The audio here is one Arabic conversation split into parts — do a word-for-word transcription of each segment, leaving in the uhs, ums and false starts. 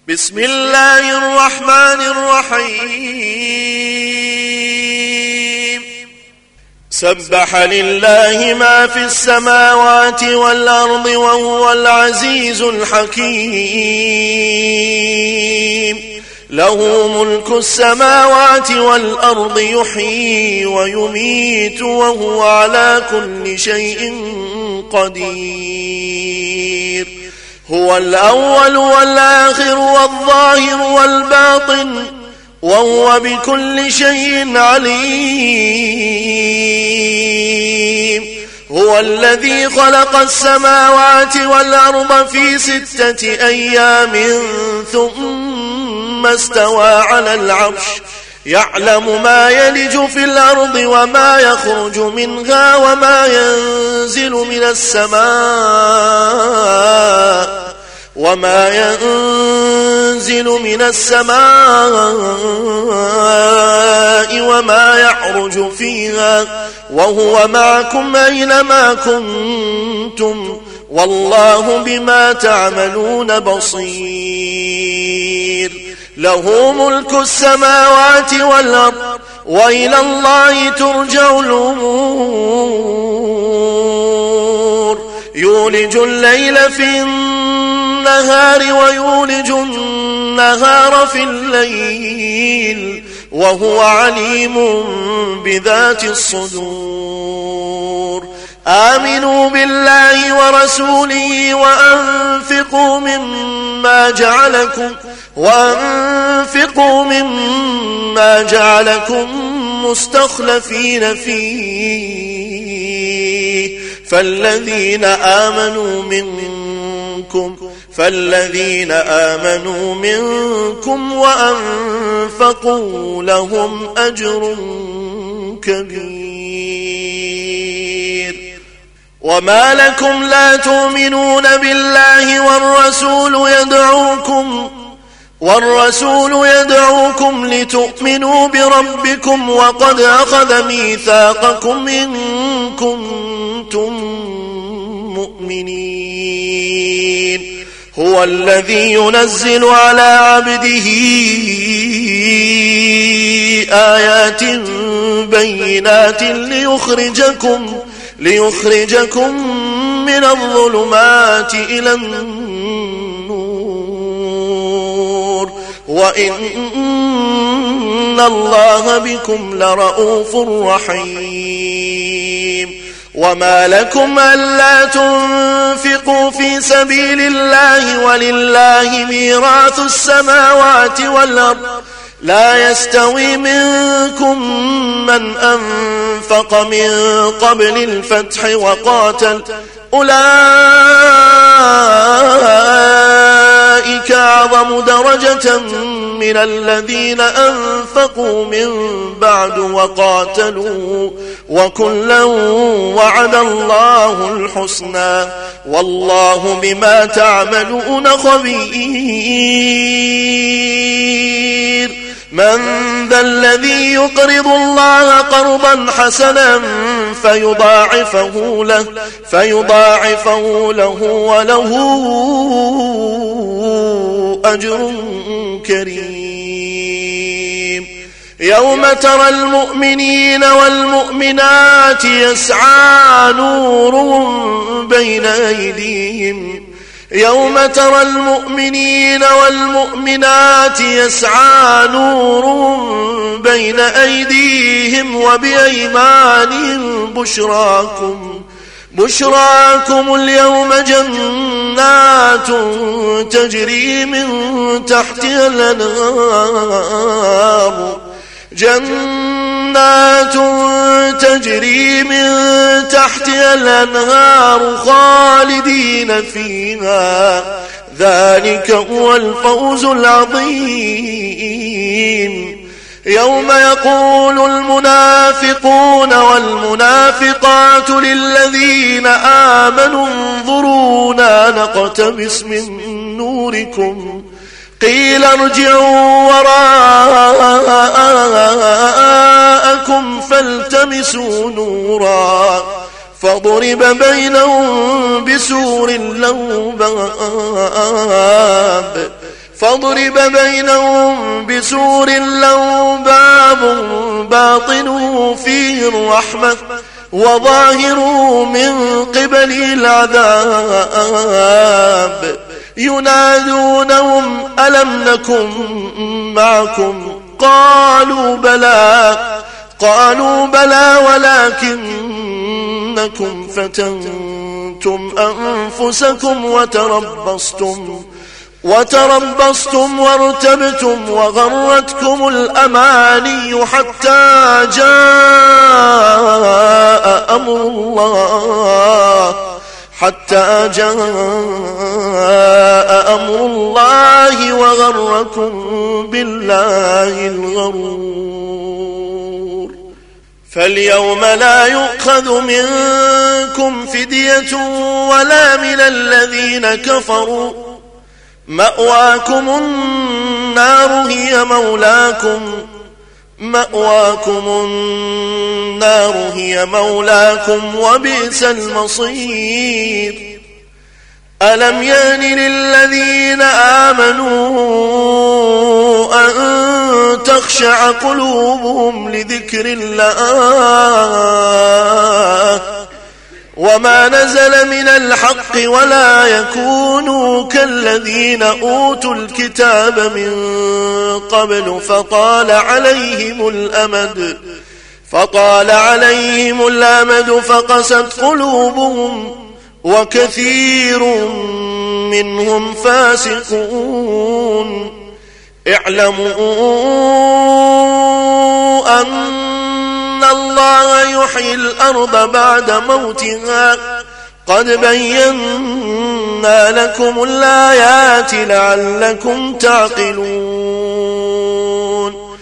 بسم الله الرحمن الرحيم سبح لله ما في السماوات والأرض وهو العزيز الحكيم له ملك السماوات والأرض يحيي ويميت وهو على كل شيء قدير هو الأول والآخر والظاهر والباطن وهو بكل شيء عليم هو الذي خلق السماوات والأرض في ستة أيام ثم استوى على العرش يعلم ما يلج في الأرض وما يخرج منها وما ينزل من السماء وما ينزل من السماء وما يعرج فيها وهو معكم أينما كنتم والله بما تعملون بصير له ملك السماوات والأرض وإلى الله ترجع الأمور يولج الليل في النهار ويولج النهار في الليل وهو عليم بذات الصدور آمنوا بالله ورسوله وأنفقوا مما جعلكم وأنفقوا مما جعلكم مستخلفين فيه فالذين آمنوا منكم فالذين آمنوا منكم وأنفقوا لهم أجر كبير وما لكم لا تؤمنون بالله والرسول يدعوكم والرسول يدعوكم لتؤمنوا بربكم وقد أخذ ميثاقكم إن كنتم مؤمنين هو الذي ينزل على عبده آيات بينات ليخرجكم ليخرجكم من الظلمات إلى النور وإن الله بكم لرؤوف رحيم وما لكم ألا تنفقوا في سبيل الله ولله ميراث السماوات والأرض لا يستوي منكم من أنفق من قبل الفتح وقاتل أولئك أعظم درجة من الذين أنفقوا من بعد وقاتلوا وكلا وعد الله الحسنى والله بما تعملون خبير من ذا الذي يقرض الله قرضا حسنا فيضاعفه له فيضاعفه له وله أجر كريم يوم ترى المؤمنين والمؤمنات يسعى نورهم بين أيديهم يوم ترى المؤمنين والمؤمنات يسعى نورهم بين أيديهم وبأيمانهم بشراكم بشراكم اليوم جنات تجري من تحتها الأنهار جنات تجري من تحتها الأنهار خالدين فيها ذلك هو الفوز العظيم يوم يقول المنافقون والمنافقات للذين آمنوا انظرونا نقتبس من نوركم قيل ارجعوا وراءكم فالتمسوا نورا فضرب بينهم بسور له باب فاضرب بينهم بسور له باب باطنه فيه الرحمة وظاهره من قبله العذاب ينادونهم ألم نكن معكم قالوا بلى قالوا بلى ولكنكم فتنتم أنفسكم وتربصتم وتربصتم وارتبتم وغرتكم الأماني حتى جاء أمر الله حتى جاء أمر الله وغركم بالله الغرور. فاليوم لا يؤخذ منكم فدية ولا من الذين كفروا مأواكم النار هي مولاكم مأواكم النار هي مولاكم وبئس المصير. ألم يأن للذين آمنوا أن تخشع قلوبهم لذكر الله وما نزل من الحق ولا يكونوا كالذين أوتوا الكتاب من قبل فطال عليهم الأمد فطال عليهم الأمد فقست قلوبهم وكثير منهم فاسقون. اعلموا أن الله يحيي الأرض بعد موتها قد بينا لكم الآيات لعلكم تعقلون.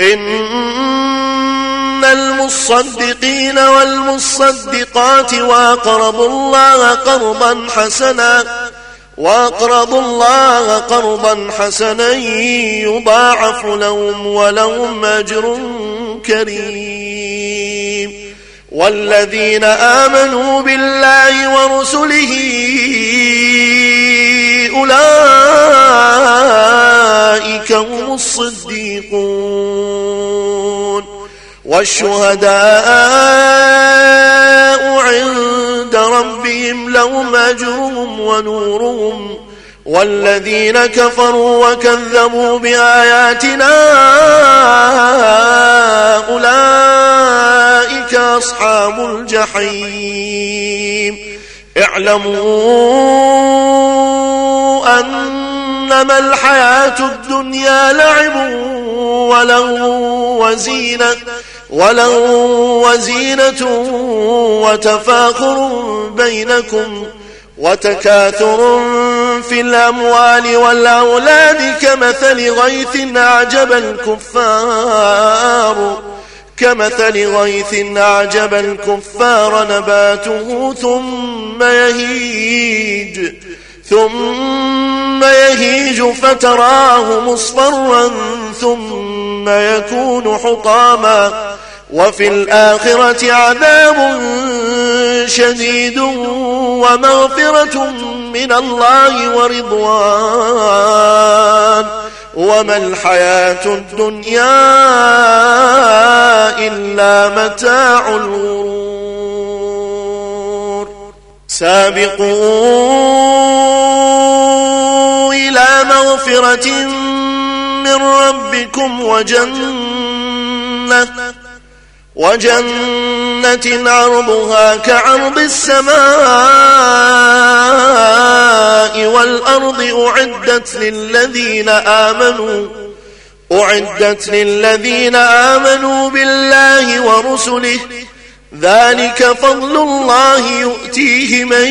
إن المصدقين والمصدقات وأقرضوا الله قرضا حسنا وأقرضوا الله قرضا حسنا يضاعف لهم ولهم أجر كريم. والذين آمنوا بالله ورسله أولئك هم الصديقون والشهداء عند ربهم لهم أجرهم ونورهم. والذين كفروا وكذبوا بآياتنا أولئك أصحاب الجحيم. اعلموا أنما الحياة الدنيا لعب ولهو وزينة ولهو وزينة وتفاخر بينكم وتكاثر في الأموال والأولاد كمثل غيث أعجب الكفار كمثل غيث أعجب الكفار نباته ثم يهيج ثم يهيج فتراه مصفرا ثم يكون حطاما وفي الآخرة عذاب شديد ومغفرة من الله ورضوان وما الحياة الدنيا إلا متاع الغرور. سابقوا إلى مغفرة من ربكم وجنة وجنة عرضها كعرض السماء والأرض أعدت للذين آمنوا أعدت للذين آمنوا بالله ورسله ذلك فضل الله يؤتيه من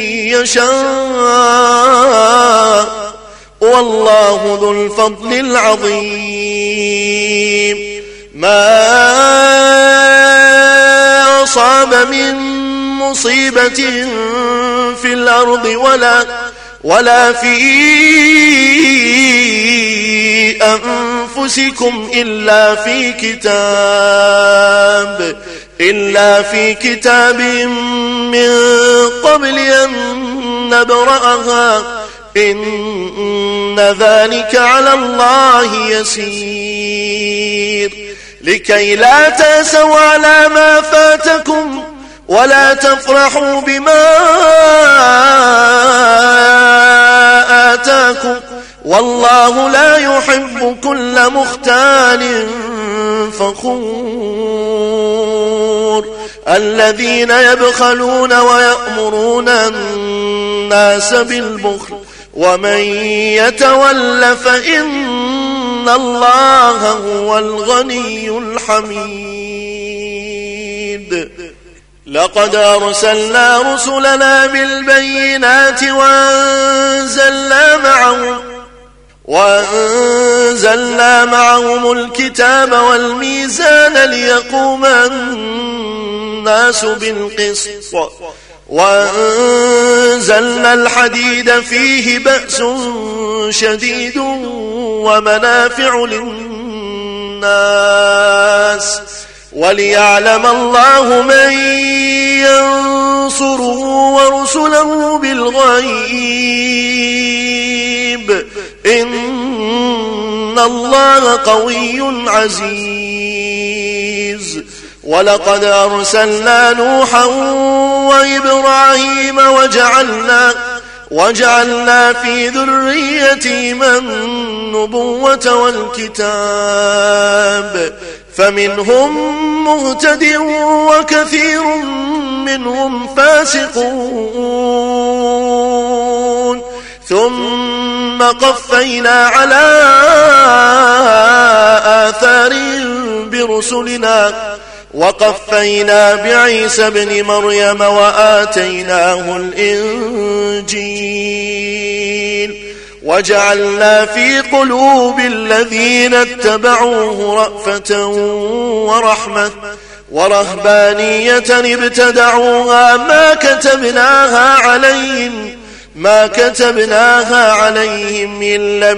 يشاء والله ذو الفضل العظيم. ما أصاب من مصيبة في الأرض ولا ولا في أنفسكم إلا في كتاب إلا في كتاب من قبل أن نبرأها إن ذلك على الله يسير لكي لا تأسوا على ما فاتكم ولا تفرحوا بما آتاكم والله لا يحب كل مختال فخور الذين يبخلون ويأمرون الناس بالبخل ومن يتول فإن الله هو الغني الحميد لقد أرسلنا رسلنا بالبينات وأنزلنا معهم وأنزلنا معهم الكتاب والميزان ليقوم الناس بالقسط وأنزلنا الحديد فيه بأس شديد ومنافع للناس وليعلم الله من ينصره ورسله بالغيب إن الله قوي عزيز ولقد أرسلنا نوحا وإبراهيم وجعلنا وجعلنا في ذريتهما النبوة والكتاب فمنهم مهتد وكثير منهم فاسقون ثم قفينا على آثارهم برسلنا وقفينا بعيسى ابن مريم وآتيناه الإنجيل وجعلنا في قلوب الذين اتبعوه رأفة ورحمة ورهبانية ابتدعوها ما كتبناها عليهم ما كتبناها عليهم إلا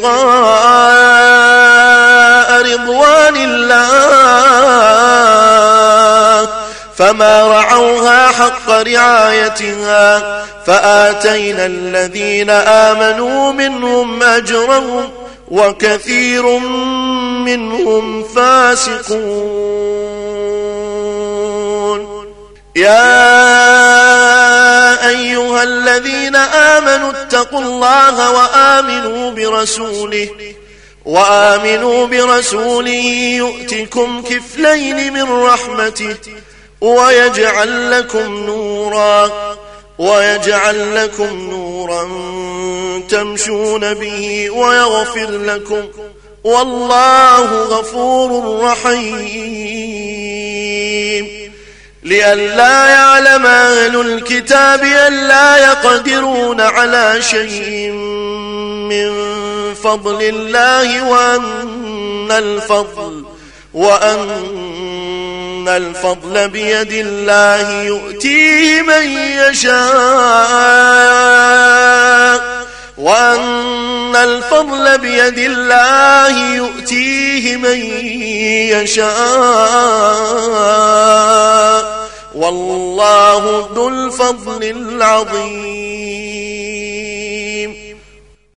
ابتغاء رضوان الله فما رعوها حق رعايتها فآتينا الذين آمنوا منهم أجرهم وكثير منهم فاسقون يا أيها الذين آمنوا اتقوا الله وآمنوا برسوله وآمنوا برسوله يؤتكم كفلين من رحمته ويجعل لكم نورا ويجعل لكم نورا تمشون به ويغفر لكم والله غفور رحيم لئلا يعلم أهل الكتاب ألا يقدرون على شيء من فضل الله وأن الفضل وأن الفضل بيد الله يؤتيه من يشاء وأن الفضل بيد الله يؤتيه من يشاء والله ذو الفضل العظيم